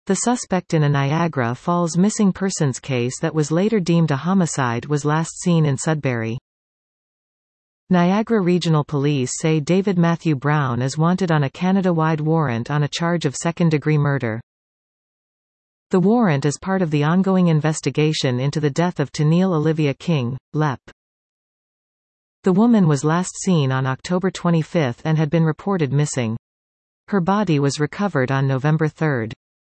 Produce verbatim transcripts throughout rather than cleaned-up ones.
The suspect in a Niagara Falls missing persons case that was later deemed a homicide was last seen in Sudbury. Niagara Regional Police say David Matthew Brown is wanted on a Canada-wide warrant on a charge of second-degree murder. The warrant is part of the ongoing investigation into the death of Tennille Olivia King, L E P. The woman was last seen on October twenty-fifth and had been reported missing. Her body was recovered on November third.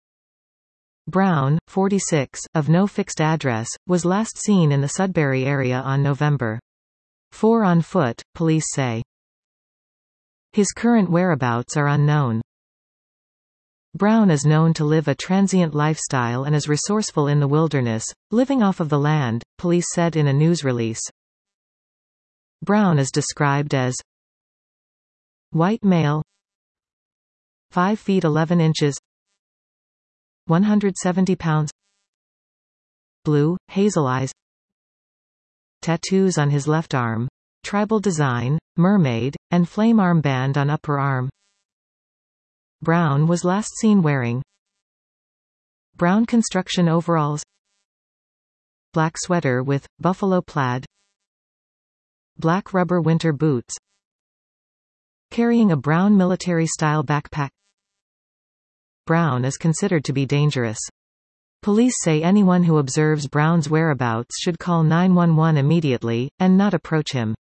Brown, forty-six, of no fixed address, was last seen in the Sudbury area on November fourth on foot, police say. His current whereabouts are unknown. Brown is known to live a transient lifestyle and is resourceful in the wilderness, living off of the land, police said in a news release. Brown is described as white male, five feet eleven inches, one hundred seventy pounds, blue, hazel eyes, tattoos on his left arm, tribal design, mermaid, and flame armband on upper arm. Brown was last seen wearing brown construction overalls, black sweater with buffalo plaid, black rubber winter boots, carrying a brown military-style backpack. Brown is considered to be dangerous. Police say anyone who observes Brown's whereabouts should call nine one one immediately, and not approach him.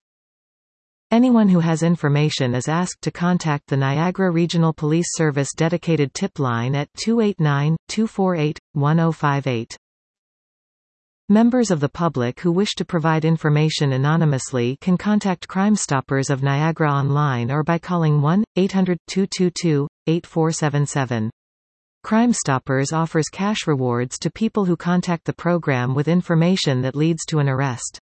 Anyone who has information is asked to contact the Niagara Regional Police Service dedicated tip line at two eight nine, two four eight, one zero five eight. Members of the public who wish to provide information anonymously can contact Crime Stoppers of Niagara online or by calling one eight hundred, two two two, eight four seven seven. Crime Stoppers offers cash rewards to people who contact the program with information that leads to an arrest.